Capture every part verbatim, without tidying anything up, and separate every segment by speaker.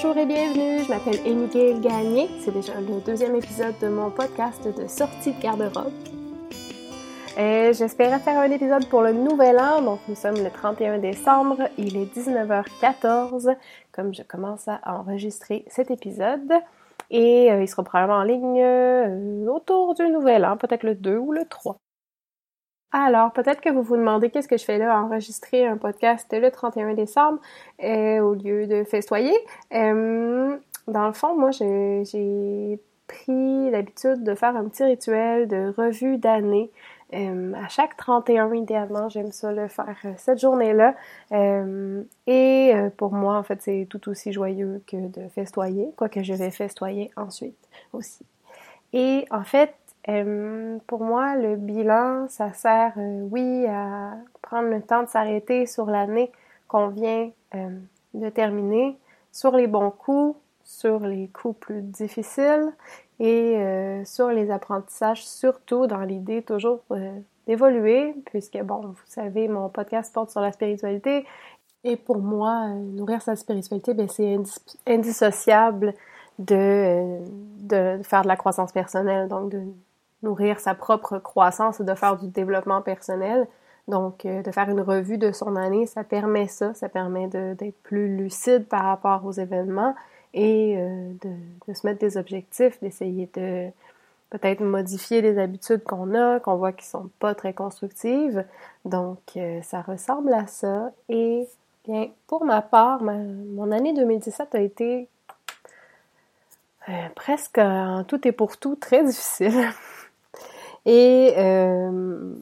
Speaker 1: Bonjour et bienvenue, je m'appelle Émilie Gagné, c'est déjà le deuxième épisode de mon podcast de sortie de garde-robe. Euh, j'espérais faire un épisode pour le nouvel an, donc nous sommes le trente et un décembre, il est dix-neuf heures quatorze, comme je commence à enregistrer cet épisode, et euh, il sera probablement en ligne euh, autour du nouvel an, peut-être le deux ou le trois. Alors, peut-être que vous vous demandez qu'est-ce que je fais là, enregistrer un podcast le trente et un décembre euh, au lieu de festoyer. Euh, dans le fond, moi, j'ai, j'ai pris l'habitude de faire un petit rituel de revue d'année. Euh, à chaque trente et un, idéalement, j'aime ça le faire euh, cette journée-là. Euh, et euh, pour moi, en fait, c'est tout aussi joyeux que de festoyer, quoique je vais festoyer ensuite aussi. Et en fait, Euh, pour moi, le bilan, ça sert, euh, oui, à prendre le temps de s'arrêter sur l'année qu'on vient euh, de terminer, sur les bons coups, sur les coups plus difficiles et euh, sur les apprentissages, surtout dans l'idée toujours euh, d'évoluer, puisque, bon, vous savez, mon podcast porte sur la spiritualité et pour moi, euh, nourrir sa spiritualité, ben, c'est indis- indissociable de, euh, de faire de la croissance personnelle, donc de nourrir sa propre croissance et de faire du développement personnel. Donc, euh, de faire une revue de son année, ça permet ça, ça permet de, d'être plus lucide par rapport aux événements et euh, de, de se mettre des objectifs, d'essayer de peut-être modifier les habitudes qu'on a, qu'on voit qui sont pas très constructives. Donc, euh, ça ressemble à ça. Et bien, pour ma part, ma, mon année deux mille dix-sept a été euh, presque en tout et pour tout très difficile. Et euh,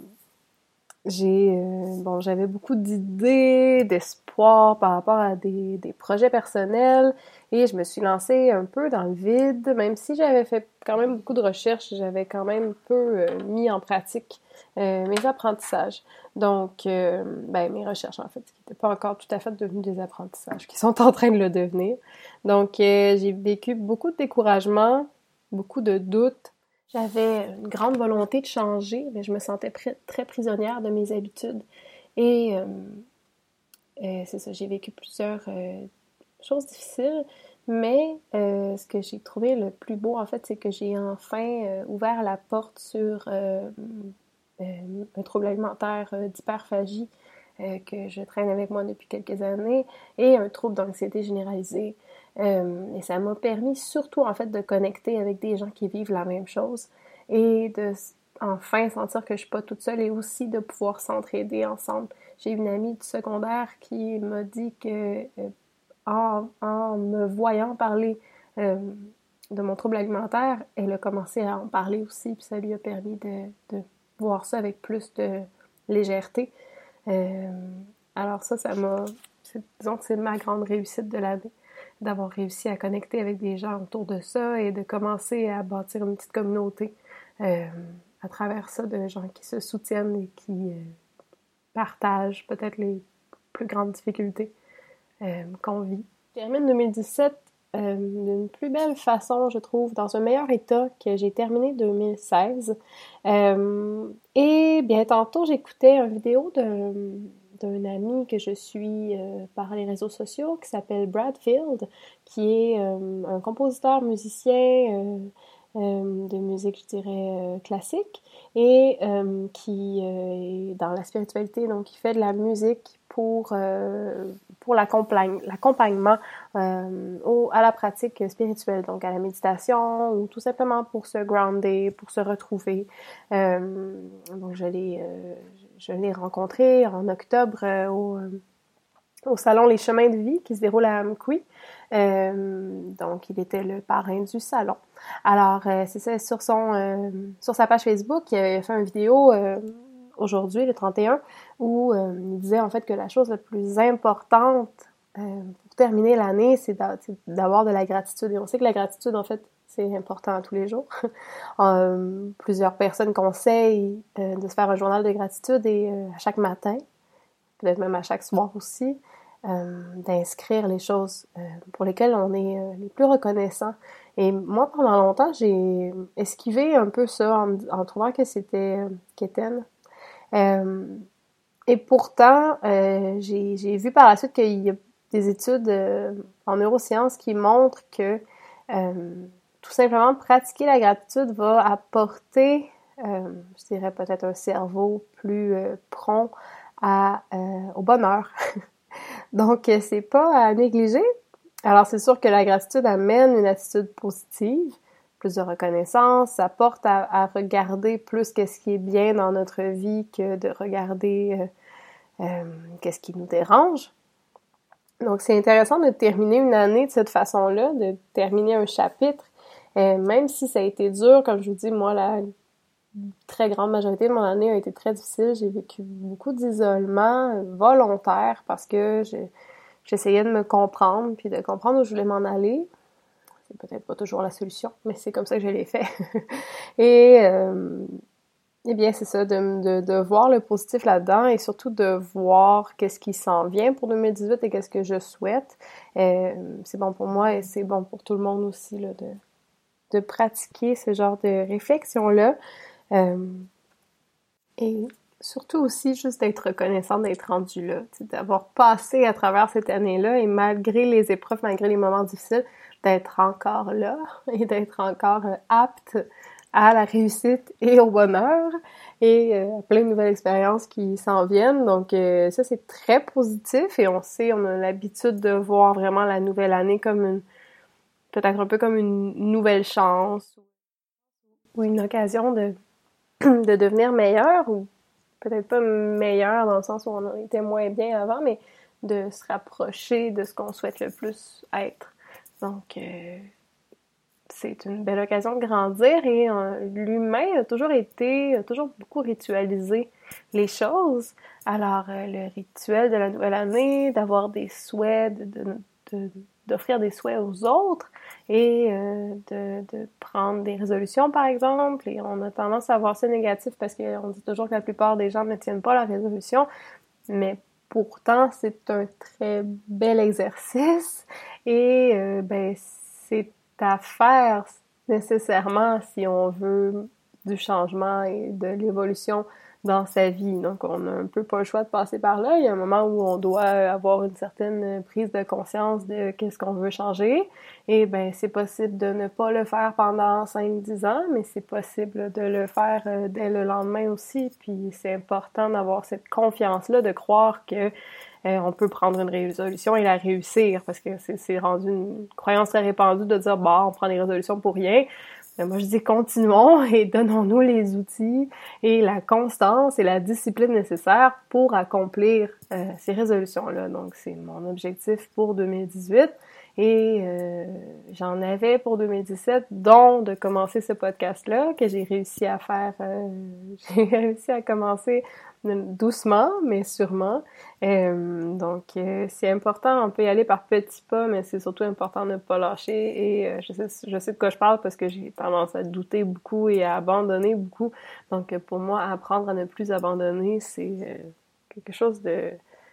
Speaker 1: j'ai euh, bon, j'avais beaucoup d'idées, d'espoir par rapport à des, des projets personnels et je me suis lancée un peu dans le vide, même si j'avais fait quand même beaucoup de recherches, j'avais quand même peu euh, mis en pratique euh, mes apprentissages. Donc, euh, ben mes recherches en fait, qui n'étaient pas encore tout à fait devenues des apprentissages, qui sont en train de le devenir. Donc, euh, j'ai vécu beaucoup de découragement, beaucoup de doutes. J'avais une grande volonté de changer, mais je me sentais pr- très prisonnière de mes habitudes. Et euh, euh, c'est ça, j'ai vécu plusieurs euh, choses difficiles, mais euh, ce que j'ai trouvé le plus beau, en fait, c'est que j'ai enfin euh, ouvert la porte sur euh, euh, un trouble alimentaire euh, d'hyperphagie euh, que je traîne avec moi depuis quelques années et un trouble d'anxiété généralisée. Euh, et ça m'a permis surtout, en fait, de connecter avec des gens qui vivent la même chose et de enfin sentir que je suis pas toute seule et aussi de pouvoir s'entraider ensemble. J'ai une amie du secondaire qui m'a dit que euh, en, en me voyant parler euh, de mon trouble alimentaire, elle a commencé à en parler aussi, puis ça lui a permis de, de voir ça avec plus de légèreté. Euh, alors ça, ça m'a... C'est, disons que c'est ma grande réussite de l'année, d'avoir réussi à connecter avec des gens autour de ça et de commencer à bâtir une petite communauté euh, à travers ça, de gens qui se soutiennent et qui euh, partagent peut-être les plus grandes difficultés euh, qu'on vit. Je termine deux mille dix-sept euh, d'une plus belle façon, je trouve, dans un meilleur état que j'ai terminé deux mille seize. Euh, et bien, tantôt, j'écoutais une vidéo d'un, d'un ami que je suis euh, par les réseaux sociaux qui s'appelle Brad Field, qui est euh, un compositeur, musicien euh, euh, de musique, je dirais, euh, classique et euh, qui euh, est dans la spiritualité, donc il fait de la musique pour, euh, pour l'accompagn- l'accompagnement euh, au, à la pratique spirituelle, donc à la méditation ou tout simplement pour se grounder, pour se retrouver. Euh, donc je l'ai, euh, je l'ai rencontré en octobre euh, au, euh, au salon Les Chemins de Vie qui se déroule à Amqui. Euh, donc il était le parrain du salon. Alors euh, c'est ça, sur son euh, sur sa page Facebook, il a fait une vidéo euh, aujourd'hui, le trente et un, où euh, il disait en fait que la chose la plus importante euh, pour terminer l'année, c'est d'avoir de la gratitude. Et on sait que la gratitude, en fait, c'est important à tous les jours. euh, plusieurs personnes conseillent euh, de se faire un journal de gratitude et euh, à chaque matin, peut-être même à chaque soir aussi, euh, d'inscrire les choses euh, pour lesquelles on est euh, les plus reconnaissants. Et moi, pendant longtemps, j'ai esquivé un peu ça en, en trouvant que c'était euh, quétaine. Euh, et pourtant, euh, j'ai, j'ai vu par la suite qu'il y a des études euh, en neurosciences qui montrent que euh, tout simplement pratiquer la gratitude va apporter, euh, je dirais peut-être un cerveau plus euh, prompt à, euh, au bonheur. Donc, c'est pas à négliger. Alors, c'est sûr que la gratitude amène une attitude positive, plus de reconnaissance, ça porte à, à regarder plus qu'est-ce qui est bien dans notre vie que de regarder euh, euh, qu'est-ce qui nous dérange. Donc, c'est intéressant de terminer une année de cette façon-là, de terminer un chapitre, euh, même si ça a été dur, comme je vous dis, moi, la très grande majorité de mon année a été très difficile. J'ai vécu beaucoup d'isolement volontaire parce que je, j'essayais de me comprendre, puis de comprendre où je voulais m'en aller. C'est peut-être pas toujours la solution, mais c'est comme ça que je l'ai fait. Et... Euh, Eh bien, c'est ça, de, de, de voir le positif là-dedans et surtout de voir qu'est-ce qui s'en vient pour deux mille dix-huit et qu'est-ce que je souhaite. Euh, c'est bon pour moi et c'est bon pour tout le monde aussi là, de, de pratiquer ce genre de réflexion-là. Euh, et surtout aussi juste d'être reconnaissant d'être rendu là, d'avoir passé à travers cette année-là et malgré les épreuves, malgré les moments difficiles, d'être encore là et d'être encore apte à la réussite et au bonheur et euh, plein de nouvelles expériences qui s'en viennent. Donc euh, ça, c'est très positif et on sait, on a l'habitude de voir vraiment la nouvelle année comme une, peut-être un peu comme une nouvelle chance ou une occasion de, de devenir meilleur ou peut-être pas meilleur dans le sens où on était moins bien avant, mais de se rapprocher de ce qu'on souhaite le plus être. Donc, euh, c'est une belle occasion de grandir et euh, l'humain a toujours été, a toujours beaucoup ritualisé les choses. Alors, euh, le rituel de la nouvelle année, d'avoir des souhaits, de, de, de, d'offrir des souhaits aux autres et euh, de, de prendre des résolutions, par exemple. Et on a tendance à voir ça négatif parce qu'on dit toujours que la plupart des gens ne tiennent pas la résolution, mais pourtant, c'est un très bel exercice et euh, ben c'est à faire nécessairement si on veut du changement et de l'évolution dans sa vie. Donc, on n'a un peu pas le choix de passer par là. Il y a un moment où on doit avoir une certaine prise de conscience de qu'est-ce qu'on veut changer. Et ben, c'est possible de ne pas le faire pendant cinq dix ans, mais c'est possible de le faire dès le lendemain aussi. Puis, c'est important d'avoir cette confiance-là, de croire que Euh, on peut prendre une résolution et la réussir parce que c'est, c'est rendu une croyance très répandue de dire bah on prend des résolutions pour rien. Mais moi je dis continuons et donnons-nous les outils et la constance et la discipline nécessaires pour accomplir euh, ces résolutions-là. Donc c'est mon objectif pour deux mille dix-huit et euh, j'en avais pour deux mille dix-sept, dont de commencer ce podcast-là que j'ai réussi à faire. Euh, j'ai réussi à commencer doucement, mais sûrement. Euh, donc, euh, c'est important, on peut y aller par petits pas, mais c'est surtout important de ne pas lâcher. Et euh, je sais, je sais de quoi je parle parce que j'ai tendance à douter beaucoup et à abandonner beaucoup. Donc, euh, pour moi, apprendre à ne plus abandonner, c'est euh, quelque chose de,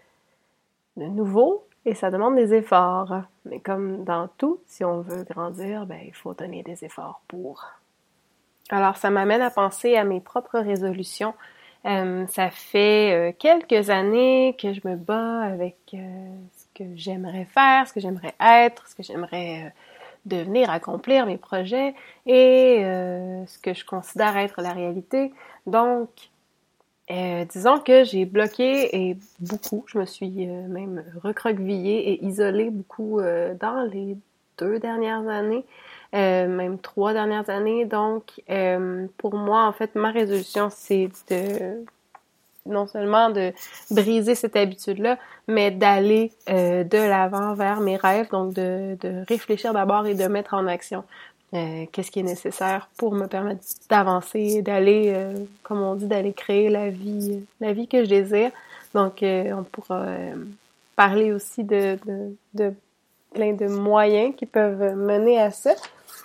Speaker 1: de nouveau et ça demande des efforts. Mais comme dans tout, si on veut grandir, ben, il faut donner des efforts pour. Alors, ça m'amène à penser à mes propres résolutions. Euh, ça fait euh, quelques années que je me bats avec euh, ce que j'aimerais faire, ce que j'aimerais être, ce que j'aimerais euh, devenir, accomplir, mes projets et euh, ce que je considère être la réalité. Donc, euh, disons que j'ai bloqué et beaucoup, je me suis euh, même recroquevillée et isolée beaucoup euh, dans les deux dernières années. Euh, même trois dernières années. Donc, euh, pour moi, en fait, ma résolution, c'est de non seulement de briser cette habitude-là, mais d'aller euh, de l'avant vers mes rêves, donc de, de réfléchir d'abord et de mettre en action euh, qu'est-ce qui est nécessaire pour me permettre d'avancer, d'aller, euh, comme on dit, d'aller créer la vie, la vie que je désire. Donc, euh, on pourra euh, parler aussi de, de, de plein de moyens qui peuvent mener à ça.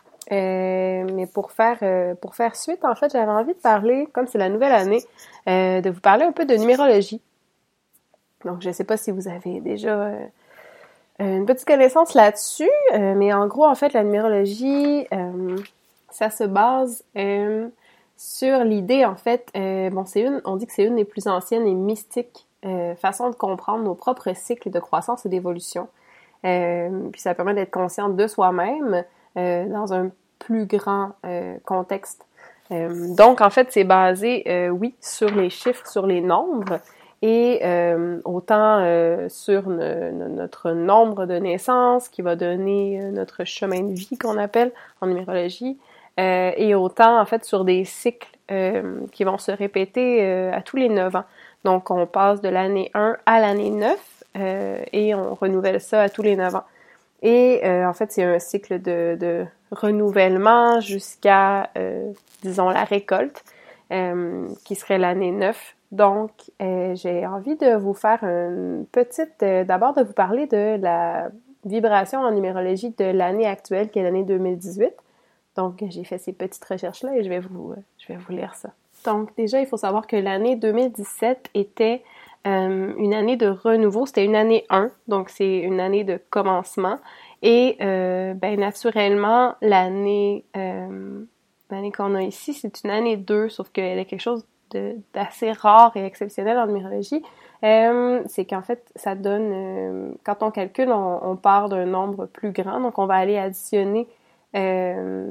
Speaker 1: Euh, mais pour faire euh, pour faire suite, en fait, j'avais envie de parler, comme c'est la nouvelle année, euh, de vous parler un peu de numérologie. Donc, je ne sais pas si vous avez déjà euh, une petite connaissance là-dessus, euh, mais en gros, en fait, la numérologie, euh, ça se base euh, sur l'idée, en fait, euh, bon, c'est une, on dit que c'est une des plus anciennes et mystiques euh, façons de comprendre nos propres cycles de croissance et d'évolution. Euh, puis ça permet d'être conscient de soi-même euh, dans un plus grand euh, contexte. Euh, donc, en fait, c'est basé, euh, oui, sur les chiffres, sur les nombres, et euh, autant euh, sur ne, ne, notre nombre de naissances qui va donner euh, notre chemin de vie qu'on appelle en numérologie, euh, et autant, en fait, sur des cycles euh, qui vont se répéter euh, à tous les neuf ans. Donc, on passe de l'année un à l'année neuf, euh, et on renouvelle ça à tous les neuf ans. Et euh, en fait, c'est un cycle de, de renouvellement jusqu'à, euh, disons, la récolte, euh, qui serait l'année neuf. Donc, euh, j'ai envie de vous faire une petite... Euh, d'abord, de vous parler de la vibration en numérologie de l'année actuelle, qui est l'année deux mille dix-huit. Donc, j'ai fait ces petites recherches-là et je vais vous, euh, je vais vous lire ça. Donc, déjà, il faut savoir que l'année deux mille dix-sept était euh, une année de renouveau. C'était une année un, donc c'est une année de commencement. Et, euh, ben, naturellement, l'année, euh, l'année qu'on a ici, c'est une année deux, sauf qu'elle est quelque chose de, d'assez rare et exceptionnel en numérologie. Euh, c'est qu'en fait, ça donne, euh, quand on calcule, on, on part d'un nombre plus grand, donc on va aller additionner euh,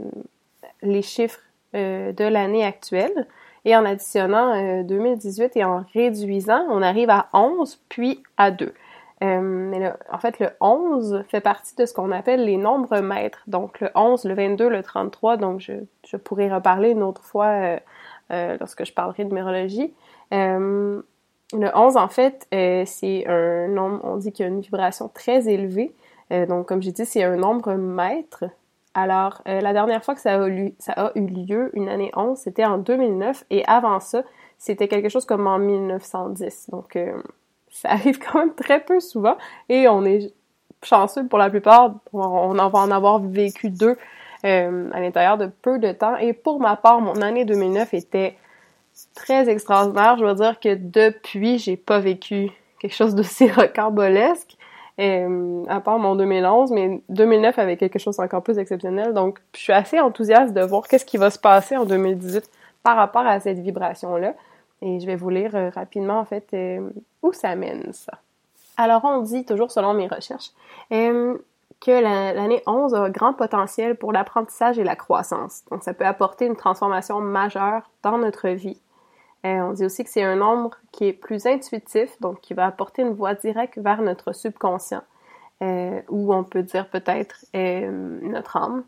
Speaker 1: les chiffres euh, de l'année actuelle. Et en additionnant euh, deux mille dix-huit et en réduisant, on arrive à onze, puis à deux. Euh, mais là, en fait, le onze fait partie de ce qu'on appelle les nombres maîtres. Donc, le onze, le vingt-deux, le trente-trois, donc je, je pourrais reparler une autre fois euh, euh, lorsque je parlerai de numérologie. Euh, le onze, en fait, euh, c'est un nombre, on dit qu'il y a une vibration très élevée. Euh, donc, comme j'ai dit, c'est un nombre maître. Alors, euh, la dernière fois que ça a, eu, ça a eu lieu, une année onze, c'était en deux mille neuf, et avant ça, c'était quelque chose comme en mille neuf cent dix. Donc, euh, ça arrive quand même très peu souvent, et on est chanceux pour la plupart, on en va en avoir vécu deux euh, à l'intérieur de peu de temps. Et pour ma part, mon année deux mille neuf était très extraordinaire. Je veux dire que depuis, j'ai pas vécu quelque chose d'aussi rocambolesque. Euh, à part mon deux mille onze, mais deux mille neuf avait quelque chose d'encore plus exceptionnel. Donc, je suis assez enthousiaste de voir qu'est-ce qui va se passer en deux mille dix-huit par rapport à cette vibration-là. Et je vais vous lire euh, rapidement, en fait, euh, où ça mène, ça. Alors, on dit, toujours selon mes recherches, euh, que la, l'année onze a un grand potentiel pour l'apprentissage et la croissance. Donc, ça peut apporter une transformation majeure dans notre vie. Euh, on dit aussi que c'est un nombre qui est plus intuitif, donc qui va apporter une voie directe vers notre subconscient, euh, ou on peut dire peut-être euh, notre âme.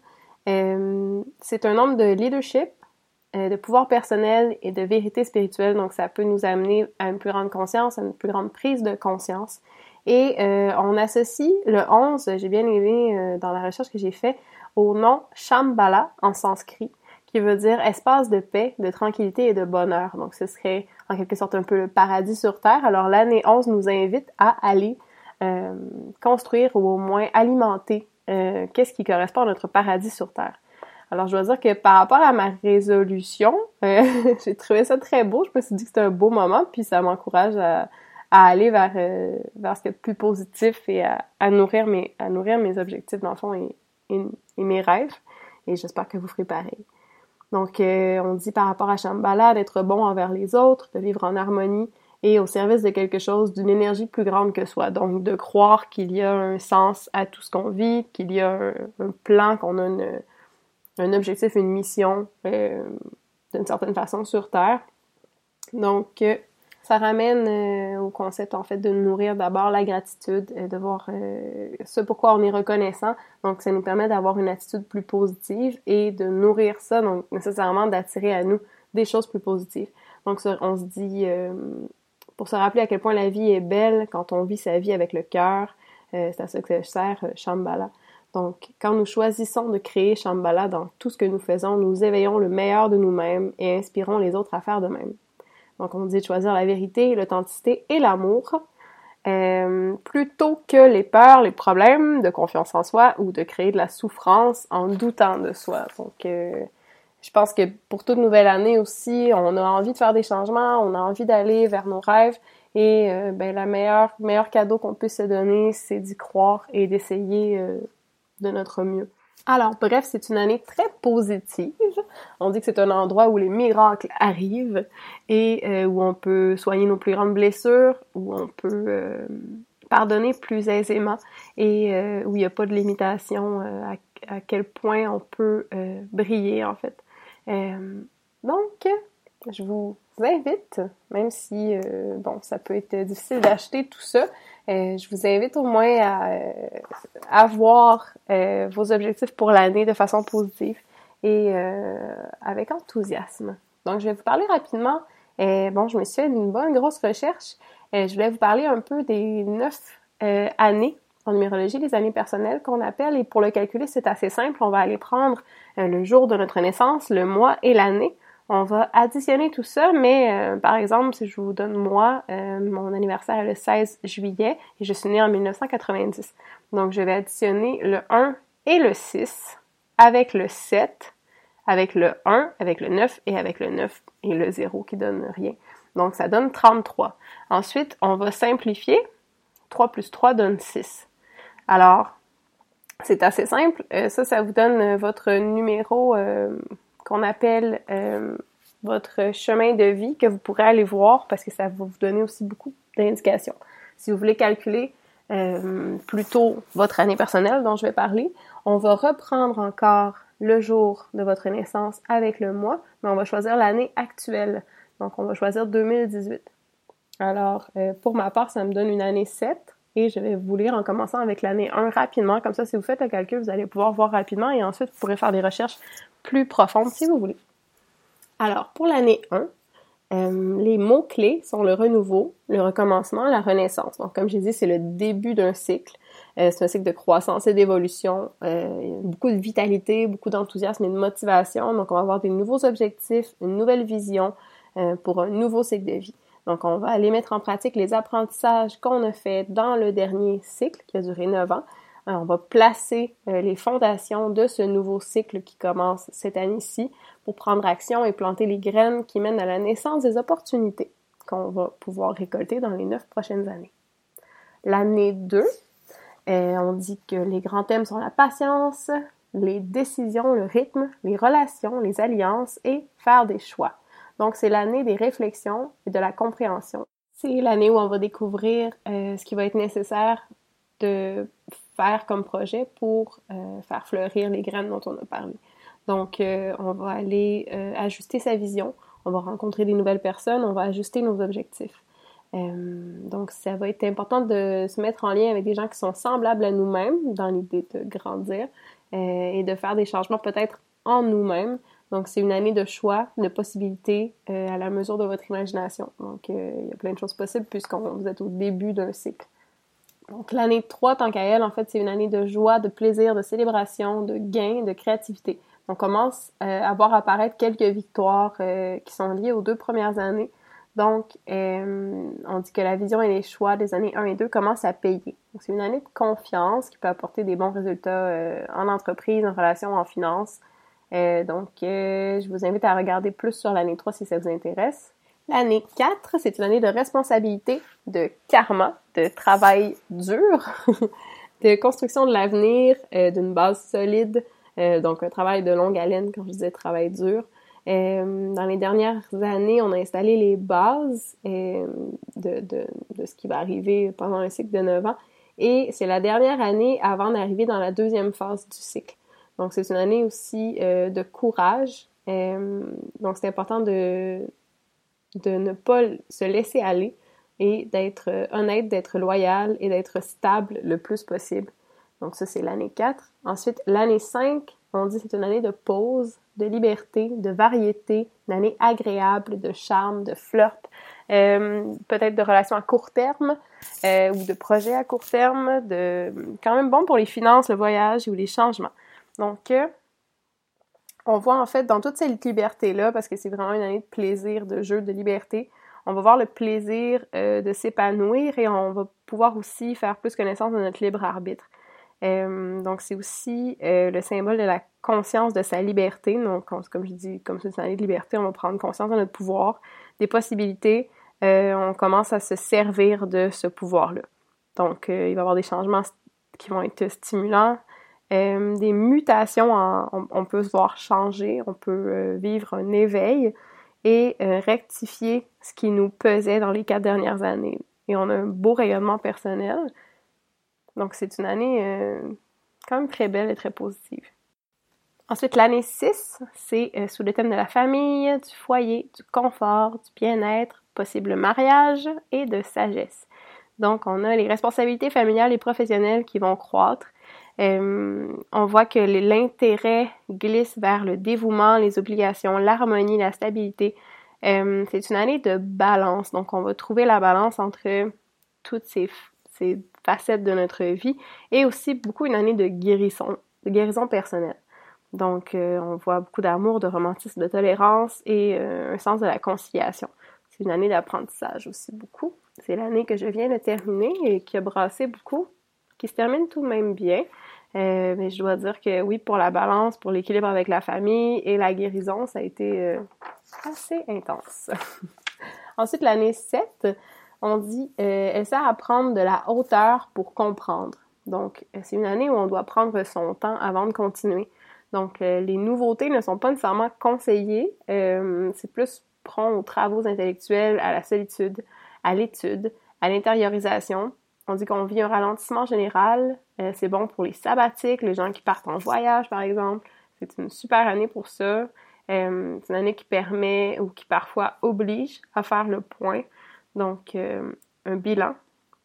Speaker 1: Euh, c'est un nombre de leadership, euh, de pouvoir personnel et de vérité spirituelle, donc ça peut nous amener à une plus grande conscience, à une plus grande prise de conscience. Et euh, on associe le onze, j'ai bien aimé euh, dans la recherche que j'ai faite, au nom Shambhala en sanskrit, qui veut dire espace de paix, de tranquillité et de bonheur. Donc, ce serait en quelque sorte un peu le paradis sur Terre. Alors, l'année onze nous invite à aller euh, construire ou au moins alimenter euh, qu'est-ce qui correspond à notre paradis sur Terre. Alors, je dois dire que par rapport à ma résolution, euh, j'ai trouvé ça très beau. Je me suis dit que c'était un beau moment, puis ça m'encourage à, à aller vers, euh, vers ce qui est plus positif et à, à, nourrir, mes, à nourrir mes objectifs, dans le fond, et, et, et mes rêves. Et j'espère que vous ferez pareil. Donc, euh, on dit par rapport à Shambhala d'être bon envers les autres, de vivre en harmonie et au service de quelque chose, d'une énergie plus grande que soi. Donc, de croire qu'il y a un sens à tout ce qu'on vit, qu'il y a un, un plan, qu'on a une, un objectif, une mission, euh, d'une certaine façon sur Terre. Donc, euh, ça ramène euh, au concept, en fait, de nourrir d'abord la gratitude, euh, de voir euh, ce pourquoi on est reconnaissant. Donc, ça nous permet d'avoir une attitude plus positive et de nourrir ça, donc nécessairement d'attirer à nous des choses plus positives. Donc, ça, on se dit, euh, pour se rappeler à quel point la vie est belle quand on vit sa vie avec le cœur, euh, c'est à ça que sert euh, Shambhala. Donc, quand nous choisissons de créer Shambhala dans tout ce que nous faisons, nous éveillons le meilleur de nous-mêmes et inspirons les autres à faire de même. Donc, on dit de choisir la vérité, l'authenticité et l'amour, euh, plutôt que les peurs, les problèmes de confiance en soi ou de créer de la souffrance en doutant de soi. Donc, euh, je pense que pour toute nouvelle année aussi, on a envie de faire des changements, on a envie d'aller vers nos rêves et euh, ben, la meilleure, meilleur cadeau qu'on puisse se donner, c'est d'y croire et d'essayer euh, de notre mieux. Alors, bref, c'est une année très positive. On dit que c'est un endroit où les miracles arrivent et euh, où on peut soigner nos plus grandes blessures, où on peut euh, pardonner plus aisément et euh, où il n'y a pas de limitation euh, à, à quel point on peut euh, briller, en fait. Euh, donc, je vous invite, même si, euh, bon, ça peut être difficile d'acheter tout ça, euh, je vous invite au moins à, euh, à voir euh, vos objectifs pour l'année de façon positive et euh, avec enthousiasme. Donc, je vais vous parler rapidement. Euh, bon, je me suis fait une bonne grosse recherche. Euh, je voulais vous parler un peu des neuf euh, années en numérologie, les années personnelles qu'on appelle. Et pour le calculer, c'est assez simple. On va aller prendre euh, le jour de notre naissance, le mois et l'année. On va additionner tout ça, mais euh, par exemple, si je vous donne moi, euh, mon anniversaire est le seize juillet et je suis née en mille neuf cent quatre-vingt-dix. Donc, je vais additionner le un et le six avec le sept, avec le un, avec le neuf et avec le neuf et le zéro qui donne rien. Donc, ça donne trente-trois. Ensuite, on va simplifier. trois plus trois donne six. Alors, c'est assez simple. Euh, ça, ça vous donne votre numéro euh, qu'on appelle euh, votre chemin de vie que vous pourrez aller voir parce que ça va vous donner aussi beaucoup d'indications. Si vous voulez calculer euh, plutôt votre année personnelle dont je vais parler, on va reprendre encore le jour de votre naissance avec le mois, mais on va choisir l'année actuelle. Donc, on va choisir deux mille dix-huit. Alors, euh, pour ma part, ça me donne une année sept et je vais vous lire en commençant avec l'année un rapidement. Comme ça, si vous faites le calcul, vous allez pouvoir voir rapidement et ensuite, vous pourrez faire des recherches plus profondes si vous voulez. Alors, pour l'année un, euh, les mots-clés sont le renouveau, le recommencement, la renaissance. Donc, comme j'ai dit, c'est le début d'un cycle. Euh, c'est un cycle de croissance et d'évolution. Euh, beaucoup de vitalité, beaucoup d'enthousiasme et de motivation. Donc, on va avoir des nouveaux objectifs, une nouvelle vision euh, pour un nouveau cycle de vie. Donc, on va aller mettre en pratique les apprentissages qu'on a fait dans le dernier cycle, qui a duré neuf ans. Alors, on va placer euh, les fondations de ce nouveau cycle qui commence cette année-ci pour prendre action et planter les graines qui mènent à la naissance des opportunités qu'on va pouvoir récolter dans les neuf prochaines années. L'année deux, euh, on dit que les grands thèmes sont la patience, les décisions, le rythme, les relations, les alliances et faire des choix. Donc, c'est l'année des réflexions et de la compréhension. C'est l'année où on va découvrir euh, ce qui va être nécessaire de faire comme projet pour euh, faire fleurir les graines dont on a parlé. Donc, euh, on va aller euh, ajuster sa vision, on va rencontrer des nouvelles personnes, on va ajuster nos objectifs. Euh, donc, ça va être important de se mettre en lien avec des gens qui sont semblables à nous-mêmes dans l'idée de grandir euh, et de faire des changements peut-être en nous-mêmes. Donc, c'est une année de choix, de possibilités euh, à la mesure de votre imagination. Donc, euh, il y a plein de choses possibles puisqu'on vous êtes au début d'un cycle. Donc, l'année trois, tant qu'à elle, en fait, c'est une année de joie, de plaisir, de célébration, de gain, de créativité. On commence euh, à voir apparaître quelques victoires euh, qui sont liées aux deux premières années. Donc, euh, on dit que la vision et les choix des années un et deux commencent à payer. Donc, c'est une année de confiance qui peut apporter des bons résultats euh, en entreprise, en relation, en finance. Euh, donc, euh, je vous invite à regarder plus sur l'année trois si ça vous intéresse. L'année quatre, c'est une année de responsabilité, de karma, de travail dur, de construction de l'avenir, euh, d'une base solide, euh, donc un travail de longue haleine, quand je disais travail dur. Euh, dans les dernières années, on a installé les bases euh, de, de, de ce qui va arriver pendant un cycle de neuf ans et c'est la dernière année avant d'arriver dans la deuxième phase du cycle. Donc, c'est une année aussi euh, de courage. Euh, donc, c'est important de, de ne pas se laisser aller et d'être honnête, d'être loyal et d'être stable le plus possible. Donc, ça, c'est l'année quatre. Ensuite, l'année cinq, on dit que c'est une année de pause, de liberté, de variété, une année agréable, de charme, de flirt, euh, peut-être de relations à court terme euh, ou de projets à court terme, de quand même bon pour les finances, le voyage ou les changements. Donc, euh, on voit en fait dans toute cette liberté-là, parce que c'est vraiment une année de plaisir, de jeu, de liberté, on va voir le plaisir euh, de s'épanouir et on va pouvoir aussi faire plus connaissance de notre libre arbitre. Euh, donc, c'est aussi euh, le symbole de la conscience de sa liberté. Donc, on, comme je dis, comme c'est une année de liberté, on va prendre conscience de notre pouvoir, des possibilités. Euh, on commence à se servir de ce pouvoir-là. Donc, euh, il va y avoir des changements qui vont être stimulants, euh, des mutations, en, on, on peut se voir changer, on peut euh, vivre un éveil et euh, rectifier ce qui nous pesait dans les quatre dernières années. et on a un beau rayonnement personnel. Donc, c'est une année euh, quand même très belle et très positive. Ensuite, l'année six, c'est euh, sous le thème de la famille, du foyer, du confort, du bien-être, possible mariage et de sagesse. Donc, on a les responsabilités familiales et professionnelles qui vont croître. Euh, on voit que l'intérêt glisse vers le dévouement, les obligations, l'harmonie, la stabilité. Euh, c'est une année de balance. Donc, on va trouver la balance entre toutes ces, ces facettes de notre vie et aussi beaucoup une année de guérison, de guérison personnelle. Donc, euh, on voit beaucoup d'amour, de romantisme, de tolérance et euh, un sens de la conciliation. C'est une année d'apprentissage aussi beaucoup. C'est l'année que je viens de terminer et qui a brassé beaucoup, qui se termine tout de même bien. Euh, mais je dois dire que oui, pour la balance, pour l'équilibre avec la famille et la guérison, ça a été euh, assez intense. Ensuite, l'année sept, on dit euh, elle sert à prendre de la hauteur pour comprendre. Donc, c'est une année où on doit prendre son temps avant de continuer. Donc, euh, les nouveautés ne sont pas nécessairement conseillées. Euh, c'est plus prompt aux travaux intellectuels, à la solitude, à l'étude, à l'intériorisation. On dit qu'on vit un ralentissement général. Euh, c'est bon pour les sabbatiques, les gens qui partent en voyage, par exemple. C'est une super année pour ça. Euh, c'est une année qui permet ou qui parfois oblige à faire le point. Donc, euh, un bilan.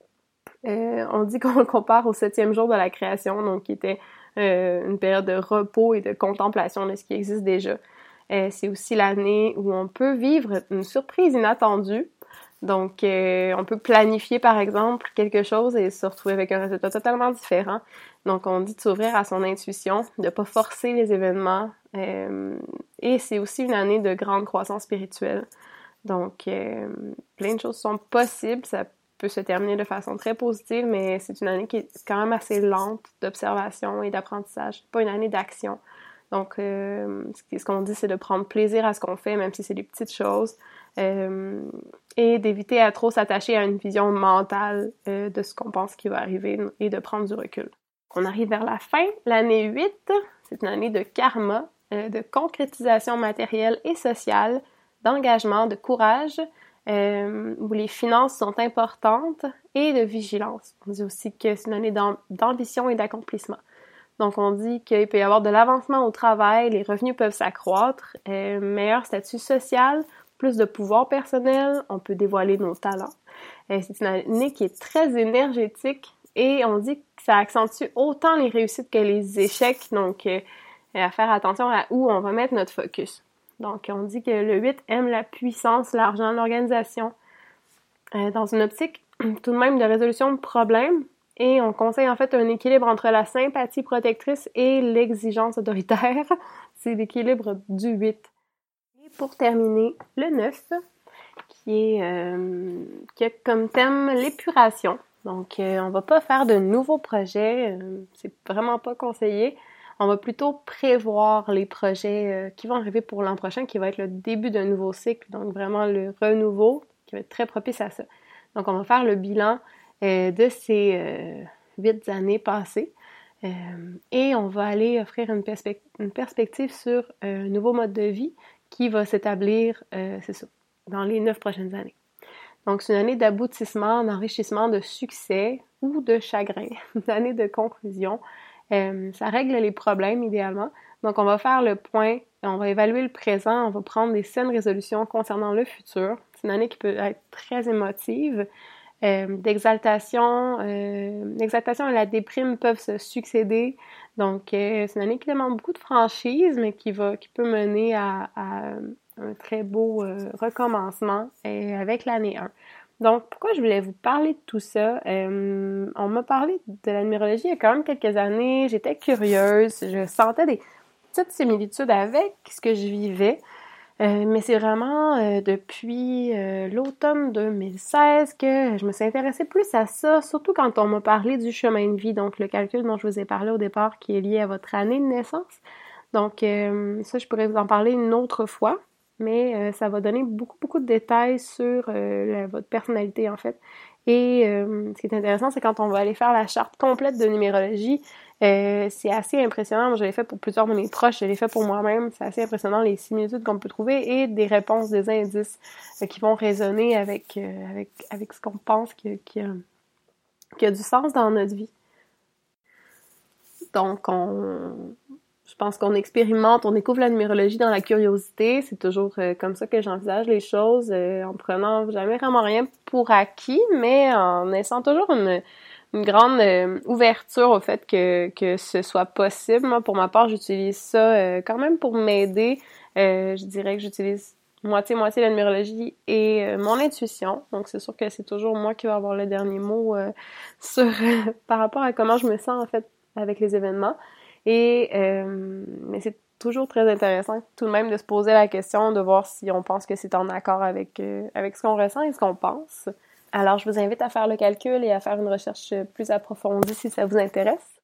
Speaker 1: Euh, on dit qu'on le compare au septième jour de la création, donc qui était euh, une période de repos et de contemplation de ce qui existe déjà. Euh, c'est aussi l'année où on peut vivre une surprise inattendue. Donc, euh, on peut planifier, par exemple, quelque chose et se retrouver avec un résultat totalement différent. Donc, on dit de s'ouvrir à son intuition, de ne pas forcer les événements. Euh, et c'est aussi une année de grande croissance spirituelle. Donc, euh, plein de choses sont possibles. Ça peut se terminer de façon très positive, mais c'est une année qui est quand même assez lente d'observation et d'apprentissage. Pas une année d'action. Donc, euh, ce qu'on dit, c'est de prendre plaisir à ce qu'on fait, même si c'est des petites choses, euh, et d'éviter à trop s'attacher à une vision mentale euh, de ce qu'on pense qui va arriver et de prendre du recul. On arrive vers la fin. L'année huit, c'est une année de karma, euh, de concrétisation matérielle et sociale, d'engagement, de courage, euh, où les finances sont importantes, et de vigilance. On dit aussi que c'est une année d'ambition et d'accomplissement. Donc, on dit qu'il peut y avoir de l'avancement au travail, les revenus peuvent s'accroître, euh, meilleur statut social, plus de pouvoir personnel, on peut dévoiler nos talents. Euh, c'est une année qui est très énergétique et on dit que ça accentue autant les réussites que les échecs, donc euh, à faire attention à où on va mettre notre focus. Donc, on dit que le huit aime la puissance, l'argent, l'organisation, euh, dans une optique tout de même de résolution de problèmes. Et on conseille en fait un équilibre entre la sympathie protectrice et l'exigence autoritaire. C'est l'équilibre du huit. Et pour terminer, le neuf, qui est euh, qui a comme thème l'épuration. Donc, euh, on va pas faire de nouveaux projets, euh, c'est vraiment pas conseillé. On va plutôt prévoir les projets euh, qui vont arriver pour l'an prochain, qui va être le début d'un nouveau cycle, donc vraiment le renouveau, qui va être très propice à ça. Donc, on va faire le bilan Euh, de ces euh, huit années passées. Euh, et on va aller offrir une, perspe- une perspective sur un nouveau mode de vie qui va s'établir, euh, c'est ça, dans les neuf prochaines années. Donc, c'est une année d'aboutissement, d'enrichissement, de succès ou de chagrin, une année de conclusion. Euh, ça règle les problèmes, idéalement. Donc, on va faire le point, on va évaluer le présent, on va prendre des saines résolutions concernant le futur. C'est une année qui peut être très émotive. Euh, d'exaltation, euh, l'exaltation et la déprime peuvent se succéder. Donc, euh, c'est une année qui demande beaucoup de franchise, mais qui va, qui peut mener à, à un très beau euh, recommencement euh, avec l'année un. Donc, pourquoi je voulais vous parler de tout ça? Euh, on m'a parlé de la numérologie il y a quand même quelques années. J'étais curieuse. Je sentais des petites similitudes avec ce que je vivais. Euh, mais c'est vraiment euh, depuis euh, l'automne deux mille seize que je me suis intéressée plus à ça, surtout quand on m'a parlé du chemin de vie, donc le calcul dont je vous ai parlé au départ qui est lié à votre année de naissance. Donc euh, ça, je pourrais vous en parler une autre fois, mais euh, ça va donner beaucoup, beaucoup de détails sur euh, la, votre personnalité en fait. Et euh, ce qui est intéressant, c'est quand on va aller faire la charte complète de numérologie, Euh, c'est assez impressionnant. Moi, je l'ai fait pour plusieurs de mes proches, je l'ai fait pour moi-même. C'est assez impressionnant les similitudes qu'on peut trouver et des réponses, des indices euh, qui vont résonner avec euh, avec avec ce qu'on pense qui, qui, a, qui a du sens dans notre vie. Donc, on, je pense qu'on expérimente, on découvre la numérologie dans la curiosité. C'est toujours euh, comme ça que j'envisage les choses, euh, en prenant jamais vraiment rien pour acquis, mais en laissant toujours une une grande euh, ouverture au fait que que ce soit possible. Moi, pour ma part, j'utilise ça euh, quand même pour m'aider. Euh, je dirais que j'utilise moitié-moitié la numérologie et euh, mon intuition. Donc, c'est sûr que c'est toujours moi qui vais avoir le dernier mot euh, sur par rapport à comment je me sens, en fait, avec les événements. Et euh, mais c'est toujours très intéressant tout de même de se poser la question, de voir si on pense que c'est en accord avec, euh, avec ce qu'on ressent et ce qu'on pense. Alors, je vous invite à faire le calcul et à faire une recherche plus approfondie si ça vous intéresse.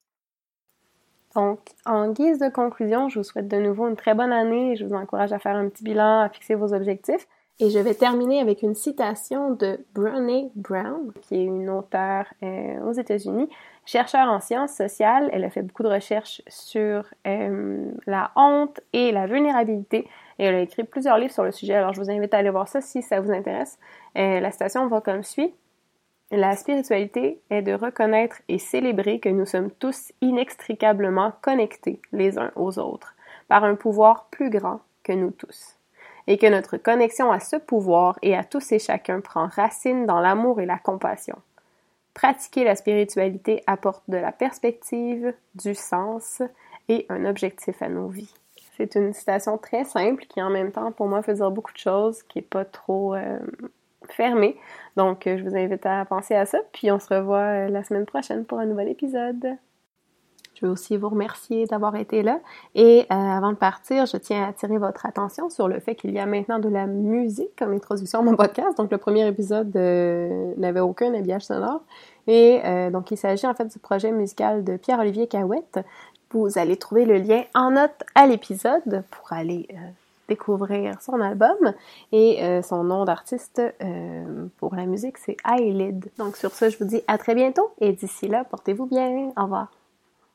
Speaker 1: Donc, en guise de conclusion, je vous souhaite de nouveau une très bonne année et je vous encourage à faire un petit bilan, à fixer vos objectifs. Et je vais terminer avec une citation de Brené Brown, qui est une auteure euh, aux États-Unis, chercheure en sciences sociales. Elle a fait beaucoup de recherches sur euh, la honte et la vulnérabilité et elle a écrit plusieurs livres sur le sujet. Alors, je vous invite à aller voir ça si ça vous intéresse. Euh, la citation va comme suit. La spiritualité est de reconnaître et célébrer que nous sommes tous inextricablement connectés les uns aux autres par un pouvoir plus grand que nous tous. Et que notre connexion à ce pouvoir et à tous et chacun prend racine dans l'amour et la compassion. Pratiquer la spiritualité apporte de la perspective, du sens et un objectif à nos vies. C'est une citation très simple qui, en même temps, pour moi, fait dire beaucoup de choses, qui est pas trop euh, fermée. Donc, je vous invite à penser à ça, puis on se revoit la semaine prochaine pour un nouvel épisode. Je veux aussi vous remercier d'avoir été là. Et euh, avant de partir, je tiens à attirer votre attention sur le fait qu'il y a maintenant de la musique comme introduction à mon podcast. Donc, le premier épisode euh, n'avait aucun habillage sonore. Et euh, donc, il s'agit en fait du projet musical de Pierre-Olivier Cahouette. Vous allez trouver le lien en note à l'épisode pour aller euh, découvrir son album. Et euh, son nom d'artiste euh, pour la musique, c'est Eyelid. Donc, sur ce, je vous dis à très bientôt. Et d'ici là, portez-vous bien. Au revoir.